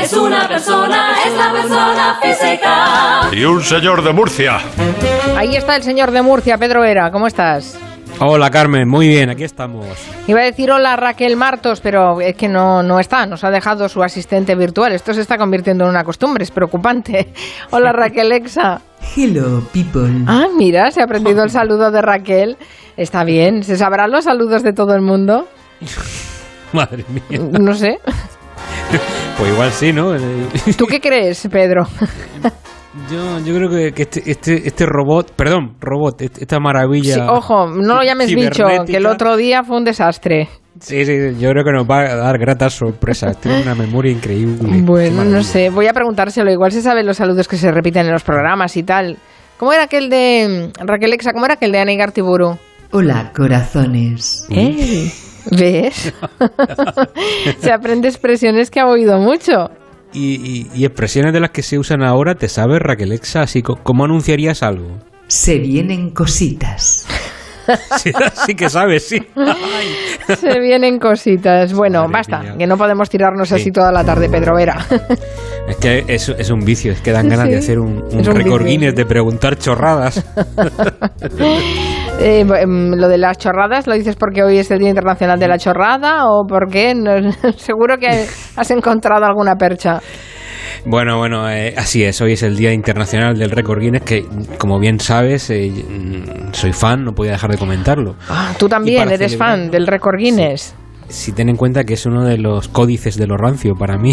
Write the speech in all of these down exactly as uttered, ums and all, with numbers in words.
es una persona, es la persona física. Y un señor de Murcia. Ahí está el señor de Murcia, Pedro Vera, ¿cómo estás? Hola Carmen, muy bien, aquí estamos. Iba a decir hola Raquel Martos, pero es que no, no está, nos ha dejado su asistente virtual. Esto se está convirtiendo en una costumbre, es preocupante. Hola Raquel Exa. Hello people. Ah, mira, se ha aprendido el saludo de Raquel. Está bien, ¿se sabrán los saludos de todo el mundo? Madre mía. No sé. Pues igual sí, ¿no? ¿Tú qué crees, Pedro? Yo, yo creo que, que este, este, este robot, perdón, robot, esta maravilla. Sí, ojo, no lo llames bicho, que el otro día fue un desastre. Sí, sí, yo creo que nos va a dar gratas sorpresas. Tiene una memoria increíble. Bueno, no sé, voy a preguntárselo. Igual se saben los saludos que se repiten en los programas y tal. ¿Cómo era aquel de Raquel Exa? ¿Cómo era aquel de Ana Igartiburu? Hola, corazones. ¿Eh? ¿Ves? Se aprende expresiones que ha oído mucho. Y, y, y expresiones de las que se usan ahora, ¿te sabes, Raquel Exa? Así, ¿cómo anunciarías algo? Se vienen cositas. Sí, sí que sabes, sí. Ay. Se vienen cositas. Bueno, Madre basta, mía. que no podemos tirarnos Sí. así toda la tarde, Pedro Vera. Es que es, es un vicio, es que dan ganas Sí, de hacer un, un es un récord vicio. Guinness de preguntar chorradas. Eh, lo de las chorradas, ¿lo dices porque hoy es el Día Internacional de la Chorrada o porque no, seguro que has encontrado alguna percha? Bueno, bueno, eh, así es, hoy es el Día Internacional del Récord Guinness, que como bien sabes, eh, soy fan, no podía dejar de comentarlo. Ah, tú Y también para eres celebrarlo, fan del récord Guinness. Si ten en cuenta que es uno de los códices de lo rancio para mí.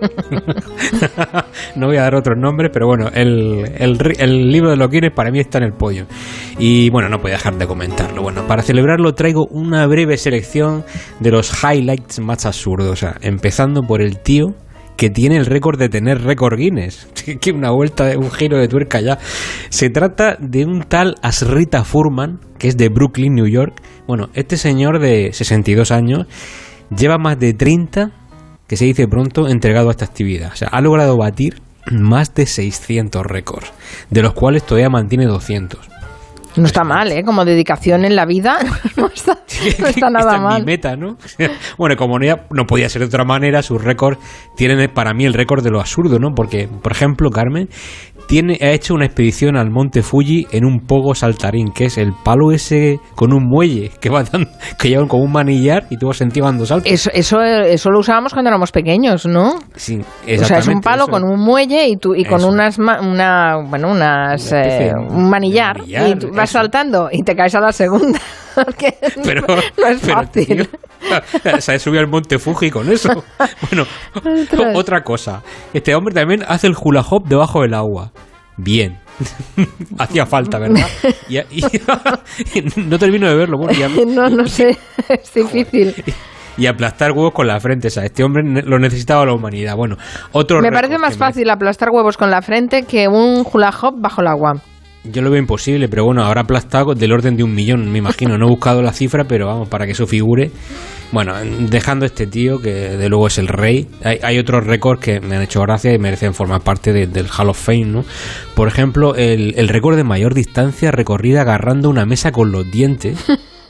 No voy a dar otros nombres, pero bueno, el, el, el libro de los Guinness para mí está en el pollo. Y bueno, no puedo dejar de comentarlo. Bueno, para celebrarlo traigo una breve selección de los highlights más absurdos. O sea, empezando por el tío que tiene el récord de tener récord Guinness. Que una vuelta, un giro de tuerca ya. Se trata de un tal Asrita Furman, que es de Brooklyn, New York. Bueno, este señor de sesenta y dos años lleva más de treinta, que se dice pronto, entregado a esta actividad. O sea, ha logrado batir más de seiscientos récords, de los cuales todavía mantiene doscientos. No está mal, ¿eh? Como dedicación en la vida, no está, no está nada Esta es mal. mi meta, ¿no? Bueno, como no, no podía ser de otra manera, sus récords tienen para mí el récord de lo absurdo, ¿no? Porque, por ejemplo, Carmen tiene, ha hecho una expedición al Monte Fuji en un pogo saltarín, que es el palo ese con un muelle que va dando, que llevan como un manillar y tú vas encima dando saltos. Eso, eso, eso lo usábamos cuando éramos pequeños, ¿no? Sí, O sea, es un palo eso. con un muelle y tú y con Eso. unas ma- una bueno unas Una especie eh, de- un manillar, de manillar, y tú vas eso. saltando y te caes a la segunda. Porque Pero, no es pero, fácil. tío, se ha subido al Monte Fuji con eso. Bueno, Ostras. otra cosa. Este hombre también hace el hula hop debajo del agua. Bien. Hacía falta, ¿verdad? Y, y- y no termino de verlo. Bueno, y, a- No, no sé, es difícil. y aplastar huevos con la frente. O sea, este hombre ne- lo necesitaba la humanidad. Bueno, otro Me récord parece más que merece- fácil aplastar huevos con la frente que un hula hop bajo el agua. Yo lo veo imposible, pero bueno, habrá aplastado del orden de un millón, me imagino. No he buscado la cifra, pero vamos, para que eso figure. Bueno, dejando a este tío, que de luego es el rey, hay, hay otros récords que me han hecho gracia y merecen formar parte de- del Hall of Fame, ¿no? Por ejemplo, el, el récord de mayor distancia recorrida agarrando una mesa con los dientes.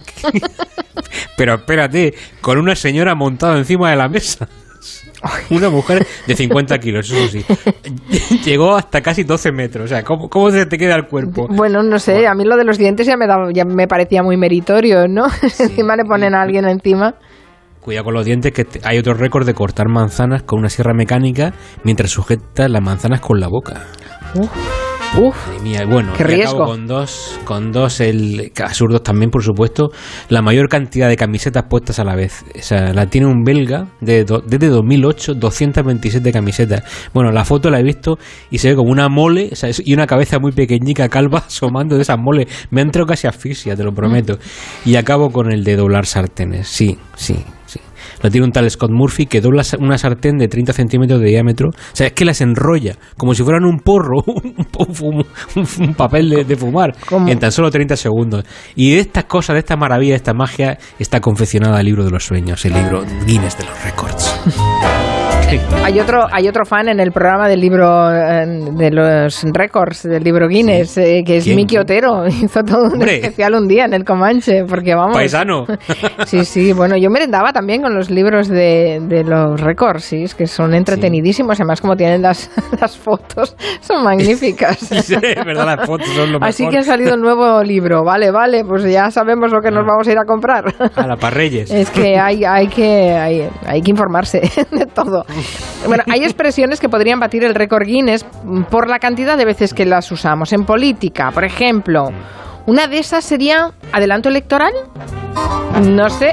Pero espérate, con una señora montada encima de la mesa. Una mujer de cincuenta kilos, eso sí. Llegó hasta casi doce metros. O sea, ¿cómo, cómo se te queda el cuerpo? Bueno, no sé, a mí lo de los dientes ya me daba, ya me parecía muy meritorio, ¿no? Encima le ponen a alguien encima. Cuidado con los dientes, que te- hay otro récord de cortar manzanas con una sierra mecánica mientras sujetas las manzanas con la boca. Uf, uf. Madre mía, bueno, Qué y acabo riesgo. con dos, con dos el, absurdos también, por supuesto, la mayor cantidad de camisetas puestas a la vez. O sea, la tiene un belga de do- desde dos mil ocho, doscientas veintisiete camisetas. Bueno, la foto la he visto y se ve como una mole, o sea, es- y una cabeza muy pequeñica, calva, asomando de esas moles. Me ha entrado casi asfixia, te lo prometo. Y acabo con el de doblar sartenes. Sí, sí, sí. Lo tiene un tal Scott Murphy que dobla sa- una sartén de treinta centímetros de diámetro. O sea, es que las enrolla como si fueran un porro, un, un- un- un papel de, de fumar, ¿Cómo? en tan solo treinta segundos. Y de estas cosas, de esta maravilla, de esta magia, está confeccionada el libro de los sueños, el libro Guinness de los récords. hay otro hay otro fan en el programa del libro de los récords del libro Guinness, sí. eh, que es Miki Otero. Hizo todo un Hombre. especial un día en el Comanche, porque vamos. Paisano. Sí, sí, bueno, yo merendaba también con los libros de, de los récords, sí, es que son entretenidísimos, sí. Además como tienen las, las fotos, son magníficas. Sí, es verdad, las fotos son lo mejor. Así que ha salido el nuevo libro, vale, vale, pues ya sabemos lo que nos vamos a ir a comprar. A la Parreyes. Es que hay, hay que hay, hay que informarse de todo. Bueno, hay expresiones que podrían batir el récord Guinness por la cantidad de veces que las usamos. En política, por ejemplo, una de esas sería adelanto electoral. No sé,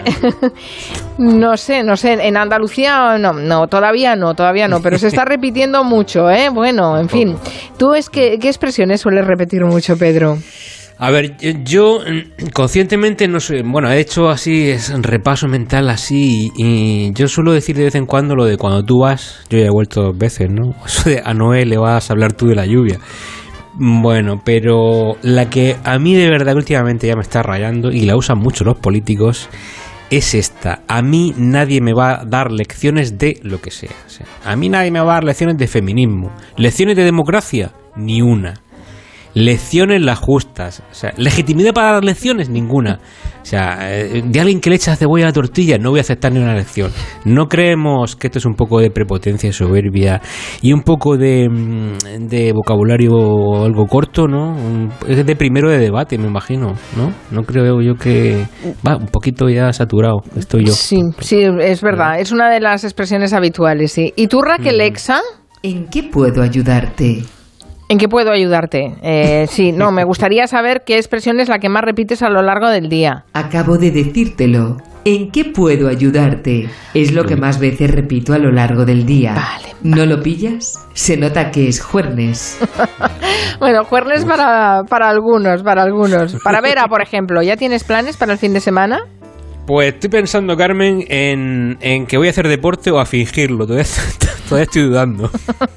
no sé, no sé. En Andalucía no, no, todavía no, todavía no, pero se está repitiendo mucho, ¿eh? Bueno, en fin. ¿Tú es que qué expresiones sueles repetir mucho, Pedro? A ver, yo conscientemente no sé, bueno, he hecho así, es un repaso mental así, y, y yo suelo decir de vez en cuando lo de cuando tú vas, yo ya he vuelto dos veces, ¿no? Eso de a Noé le vas a hablar tú de la lluvia. Bueno, pero la que a mí de verdad últimamente ya me está rayando, y la usan mucho los políticos, es esta. A mí nadie me va a dar lecciones de lo que sea. O sea, a mí nadie me va a dar lecciones de feminismo. ¿Lecciones de democracia? Ni una. Lecciones las justas. O sea, legitimidad para dar lecciones, ninguna. O sea, de alguien que le echa cebolla a la tortilla, no voy a aceptar ni una lección. No creemos que esto es un poco de prepotencia y soberbia y un poco de, de vocabulario algo corto, ¿no? Es de primero de debate, me imagino, ¿no? No creo yo que... Va, un poquito ya saturado estoy yo. Sí, sí, es verdad. Es una de las expresiones habituales, sí. ¿Y tú, Raquel Lexa? ¿En qué puedo ayudarte? ¿En qué puedo ayudarte? Eh, sí, no, me gustaría saber qué expresión es la que más repites a lo largo del día. Acabo de decírtelo. ¿En qué puedo ayudarte? Es lo que más veces repito a lo largo del día. Vale. ¿No lo pillas? Se nota que es juernes. Bueno, juernes para, para algunos, para algunos. Para Vera, por ejemplo, ¿ya tienes planes para el fin de semana? Pues estoy pensando, Carmen, en, en que voy a hacer deporte o a fingirlo. Todavía, todavía estoy dudando.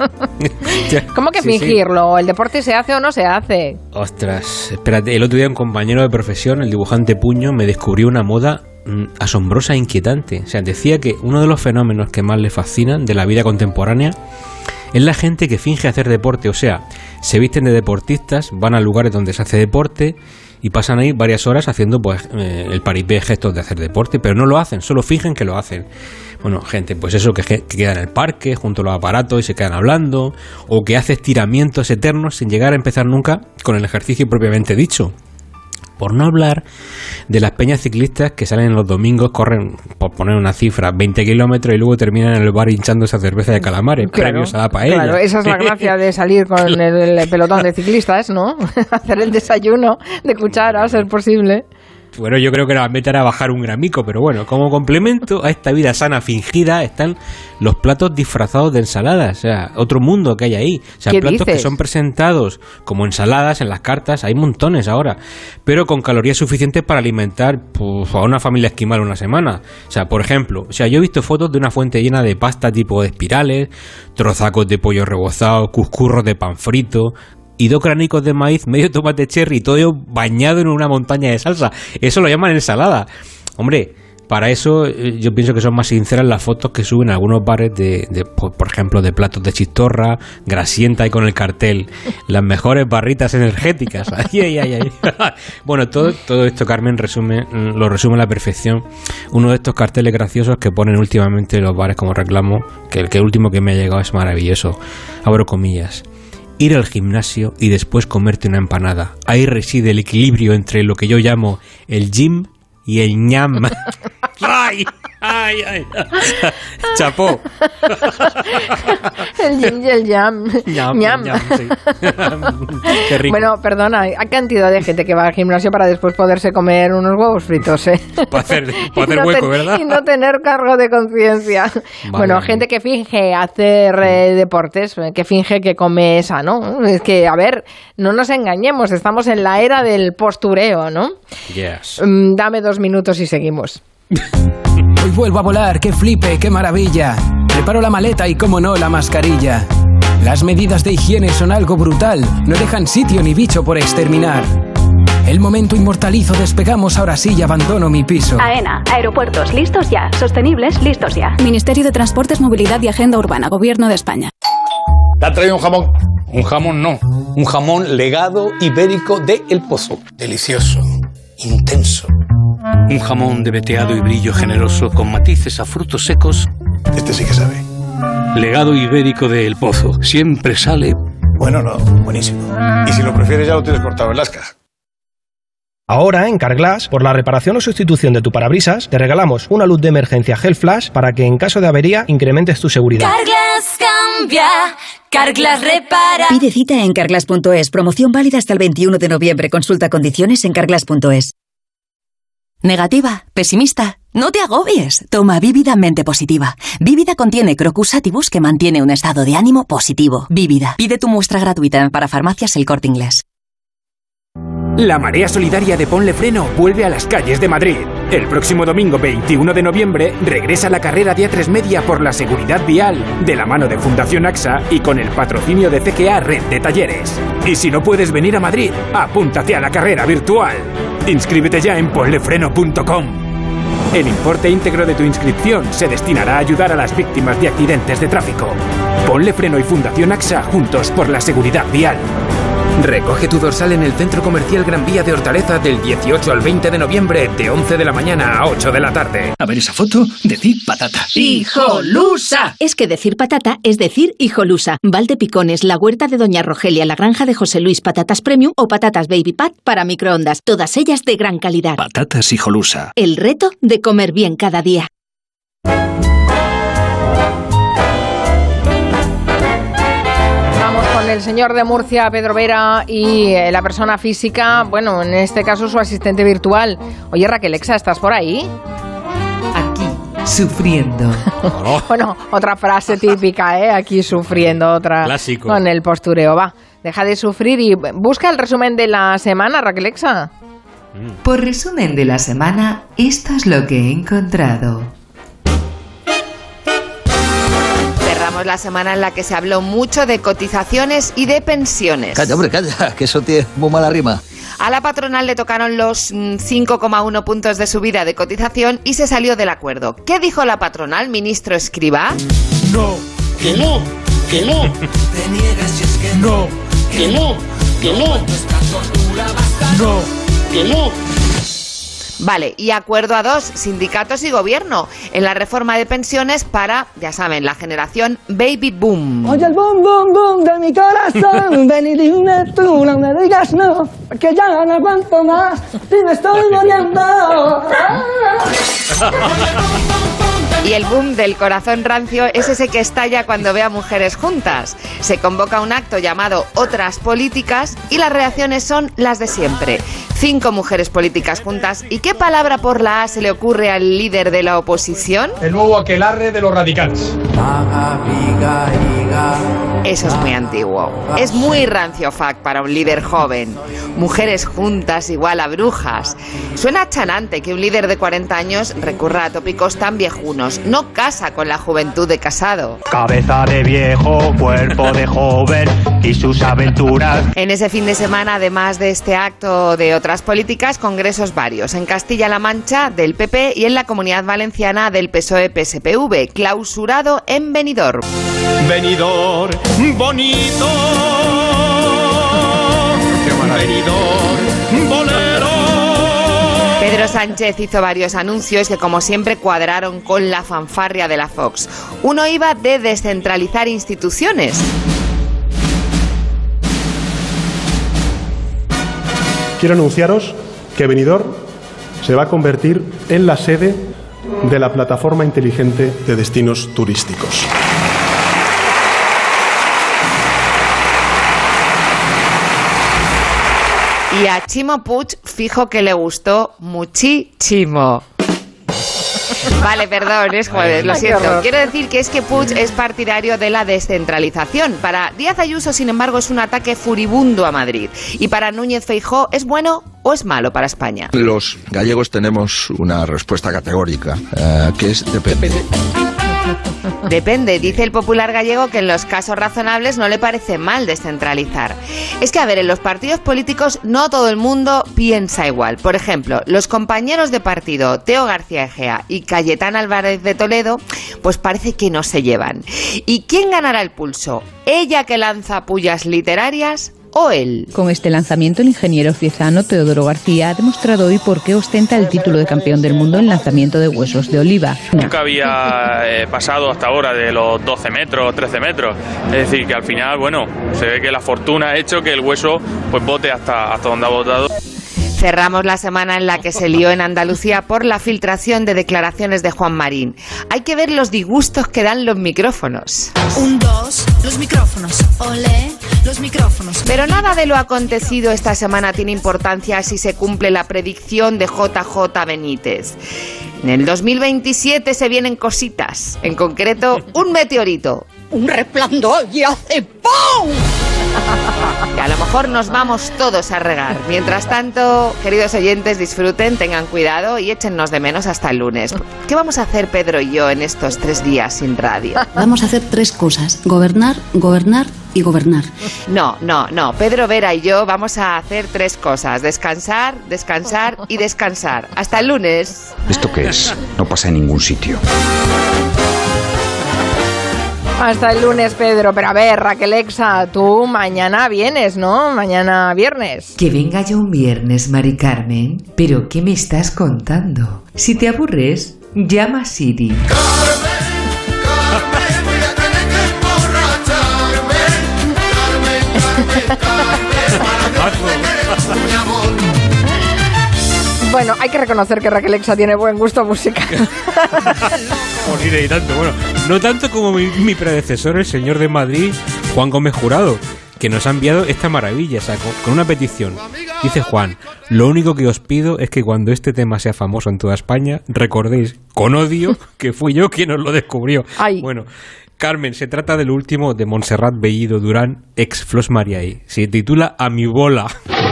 ¿Cómo que sí, fingirlo? Sí. ¿El deporte se hace o no se hace? Ostras, espérate. El otro día un compañero de profesión, el dibujante Puño, me descubrió una moda mm, asombrosa e inquietante. O sea, decía que uno de los fenómenos que más le fascinan de la vida contemporánea es la gente que finge hacer deporte. O sea, se visten de deportistas, van a lugares donde se hace deporte y pasan ahí varias horas haciendo pues eh, el paripé, gestos de hacer deporte, pero no lo hacen, solo fingen que lo hacen. Bueno, gente, pues eso, que, que queda en el parque junto a los aparatos y se quedan hablando, o que hace estiramientos eternos sin llegar a empezar nunca con el ejercicio propiamente dicho. Por no hablar de las peñas ciclistas que salen los domingos, corren, por poner una cifra, veinte kilómetros y luego terminan en el bar hinchando esa cerveza de calamares, claro, previos a la paella. Claro, esa es la gracia de salir con el, el pelotón de ciclistas, ¿no? Hacer el desayuno de cuchara, a ser posible. Bueno, yo creo que la meta era bajar un gramico, pero bueno, como complemento a esta vida sana fingida están los platos disfrazados de ensaladas, o sea, otro mundo que hay ahí. O sea, platos dices? que son presentados como ensaladas en las cartas, hay montones ahora, pero con calorías suficientes para alimentar pues, a una familia esquimal una semana. O sea, por ejemplo, o sea, yo he visto fotos de una fuente llena de pasta tipo de espirales, trozacos de pollo rebozado, cuscurros de pan frito y dos granicos de maíz, medio tomate cherry, todo ello bañado en una montaña de salsa. Eso lo llaman ensalada. Hombre, para eso yo pienso que son más sinceras las fotos que suben algunos bares de, de por ejemplo, de platos de chistorra, grasienta y con el cartel las mejores barritas energéticas. Ay, ay, ay, ay. Bueno, todo, todo esto, Carmen, resume, lo resume a la perfección. Uno de estos carteles graciosos que ponen últimamente los bares como reclamo, que el, que el último que me ha llegado es maravilloso. Abro comillas. Ir al gimnasio y después comerte una empanada. Ahí reside el equilibrio entre lo que yo llamo el gym y el ñam. ¡Ay! ¡Ay, ay! ¡Chapó! El gym y el ñam. ñam, ñam. ñam sí. Qué rico. Bueno, perdona, hay cantidad de gente que va al gimnasio para después poderse comer unos huevos fritos, ¿eh? Para hacer, para hacer hueco, ten, ¿verdad? Y no tener cargo de conciencia. Vale, bueno, vale. Gente que finge hacer eh, deportes, que finge que come esa, ¿no? Es que, a ver, no nos engañemos, estamos en la era del postureo, ¿no? Yes. Um, dame dos minutos y seguimos. Hoy vuelvo a volar, qué flipe, qué maravilla. Preparo la maleta y, como no, la mascarilla. Las medidas de higiene son algo brutal, no dejan sitio ni bicho por exterminar. El momento inmortalizo, despegamos ahora sí y abandono mi piso. AENA, aeropuertos listos ya, sostenibles listos ya. Ministerio de Transportes, Movilidad y Agenda Urbana, Gobierno de España. ¿Te ha traído un jamón? Un jamón no, un jamón legado ibérico de El Pozo. Delicioso, intenso. Un jamón de veteado y brillo generoso con matices a frutos secos. Este sí que sabe. Legado ibérico de El Pozo. Siempre sale... Bueno, no, buenísimo. Y si lo prefieres ya lo tienes cortado en lasca. Ahora, en Carglass, por la reparación o sustitución de tu parabrisas, te regalamos una luz de emergencia Gel Flash para que en caso de avería incrementes tu seguridad. Carglass cambia, Carglass repara. Pide cita en carglass punto es. Promoción válida hasta el veintiuno de noviembre. Consulta condiciones en carglass punto es. Negativa, pesimista. No te agobies. Toma Vívida Mente Positiva. Vívida contiene Crocus sativus que mantiene un estado de ánimo positivo. Vívida. Pide tu muestra gratuita para Farmacias El Corte Inglés. La marea solidaria de Ponle Freno vuelve a las calles de Madrid. El próximo domingo veintiuno de noviembre regresa la carrera de A tres Media por la seguridad vial, de la mano de Fundación AXA y con el patrocinio de C G A Red de Talleres. Y si no puedes venir a Madrid, apúntate a la carrera virtual. Inscríbete ya en ponlefreno punto com. El importe íntegro de tu inscripción se destinará a ayudar a las víctimas de accidentes de tráfico. Ponle Freno y Fundación AXA juntos por la seguridad vial. Recoge tu dorsal en el Centro Comercial Gran Vía de Hortaleza del dieciocho al veinte de noviembre, de once de la mañana a ocho de la tarde. A ver esa foto, decir patata. ¡Hijolusa! Es que decir patata es decir hijolusa. Valdepicones, la huerta de Doña Rogelia, la granja de José Luis, patatas premium o patatas baby pat para microondas. Todas ellas de gran calidad. Patatas hijolusa. El reto de comer bien cada día. El señor de Murcia, Pedro Vera, y eh, la persona física, bueno, en este caso su asistente virtual. Oye, Raquelexa, ¿estás por ahí? Aquí, sufriendo. Bueno, otra frase típica, ¿eh? Aquí sufriendo, otra. Clásico. Con el postureo, va. Deja de sufrir y busca el resumen de la semana, Raquelexa. Por resumen de la semana, esto es lo que he encontrado. La semana en la que se habló mucho de cotizaciones y de pensiones. Calla, hombre, calla, que eso tiene muy mala rima. A la patronal le tocaron los cinco coma uno puntos de subida de cotización y se salió del acuerdo. ¿Qué dijo la patronal, ministro Escrivá? No, que no, que no. Te niegas si es que no, que no, que no. No, que no. Vale, y acuerdo a dos, sindicatos y gobierno, en la reforma de pensiones para, ya saben, la generación Baby Boom. Oye el boom, boom, boom de mi corazón, ven y dime tú, no me digas no, porque ya no aguanto más, y me estoy muriendo. Y el boom del corazón rancio es ese que estalla cuando ve a mujeres juntas. Se convoca un acto llamado Otras Políticas y las reacciones son las de siempre. Cinco mujeres políticas juntas. ¿Y qué palabra por la A se le ocurre al líder de la oposición? El nuevo aquelarre de los radicales. Eso es muy antiguo. Es muy rancio fac para un líder joven. Mujeres juntas igual a brujas. Suena chanante que un líder de cuarenta años recurra a tópicos tan viejunos. No casa con la juventud de Casado. Cabeza de viejo, cuerpo de joven y sus aventuras. En ese fin de semana, además de este acto de Otras Políticas, congresos varios. En Castilla-La Mancha, del P P, y en la Comunidad Valenciana, del P S O E-P S P V. Clausurado en Benidorm. Benidorm, bonito. Qué maravilla. Benidorm, bolero. Pedro Sánchez hizo varios anuncios que, como siempre, cuadraron con la fanfarria de la Fox. Uno iba de descentralizar instituciones. Quiero anunciaros que Benidorm se va a convertir en la sede de la plataforma inteligente de destinos turísticos. Y a Chimo Puig fijo que le gustó muchísimo. Vale, perdón, es jueves, lo siento. Quiero decir que es que Puig es partidario de la descentralización. Para Díaz Ayuso, sin embargo, es un ataque furibundo a Madrid. Y para Núñez Feijóo, ¿es bueno o es malo para España? Los gallegos tenemos una respuesta categórica, eh, que es depende. Depende, dice el popular gallego que en los casos razonables no le parece mal descentralizar. Es que, a ver, en los partidos políticos no todo el mundo piensa igual. Por ejemplo, los compañeros de partido Teo García Egea y Cayetán Álvarez de Toledo, pues parece que no se llevan. ¿Y quién ganará el pulso? ¿Ella que lanza pullas literarias o él? Con este lanzamiento, el ingeniero fiezano Teodoro García ha demostrado hoy por qué ostenta el título de campeón del mundo en lanzamiento de huesos de oliva. Nunca había eh, pasado hasta ahora de los doce metros, trece metros. Es decir, que al final, bueno, se ve que la fortuna ha hecho que el hueso pues bote hasta, hasta donde ha botado. Cerramos la semana en la que se lió en Andalucía por la filtración de declaraciones de Juan Marín. Hay que ver los disgustos que dan los micrófonos. Un, dos, los micrófonos. Olé, los micrófonos. Pero nada de lo acontecido esta semana tiene importancia si se cumple la predicción de J J Benítez. En el dos mil veintisiete se vienen cositas, en concreto un meteorito. Un resplandor y hace ¡pum! Y a lo mejor nos vamos todos a regar. Mientras tanto, queridos oyentes, disfruten, tengan cuidado y échennos de menos hasta el lunes. ¿Qué vamos a hacer Pedro y yo en estos tres días sin radio? Vamos a hacer tres cosas: gobernar, gobernar y gobernar. No, no, no. Pedro Vera y yo vamos a hacer tres cosas: descansar, descansar y descansar. Hasta el lunes. ¿Esto qué es? No pasa en ningún sitio. Hasta el lunes, Pedro. Pero a ver, Raquelexa, tú mañana vienes, ¿no? Mañana viernes. Que venga yo un viernes, Mari Carmen. ¿Pero qué me estás contando? Si te aburres, llama a Siri. Bueno, hay que reconocer que Raquelexa tiene buen gusto musical. Por si de tanto, bueno, no tanto como mi, mi predecesor, el señor de Madrid, Juan Gómez Jurado, que nos ha enviado esta maravilla, o sea, con, con una petición. Dice Juan: lo único que os pido es que cuando este tema sea famoso en toda España, recordéis con odio que fui yo quien os lo descubrió. Ay. Bueno, Carmen, se trata del último de Montserrat Bellido Durán, ex Flos Mariaí. Se titula A mi bola.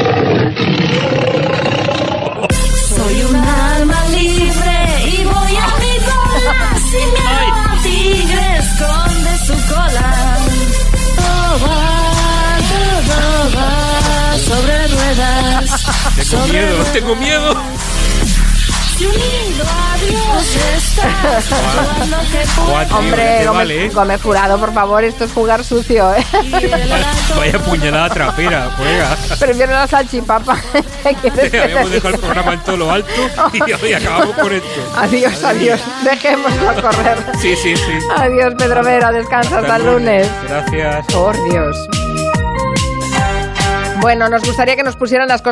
Soy un alma libre y voy a mi bola. Si mi tigre esconde su cola. Todo va, todo va sobre ruedas. Tengo sobre miedo, ruedas. tengo miedo. Si unido a Dios estás, todo lo que puedo. Hombre, Gómez, vale, ¿eh? Gómez Jurado, por favor, esto es jugar sucio, ¿eh? Vaya puñalada trapera, juega. Prefiero la salchipapa. ¿Qué quieres que Habíamos te dejado el diga? programa en todo lo alto y hoy acabamos con esto. Adiós, adiós. Dejémoslo correr. Sí, sí, sí. Adiós, Pedro Vera. Descansa hasta, hasta el lunes. Gracias. Por Dios. Bueno, nos gustaría que nos pusieran las cosas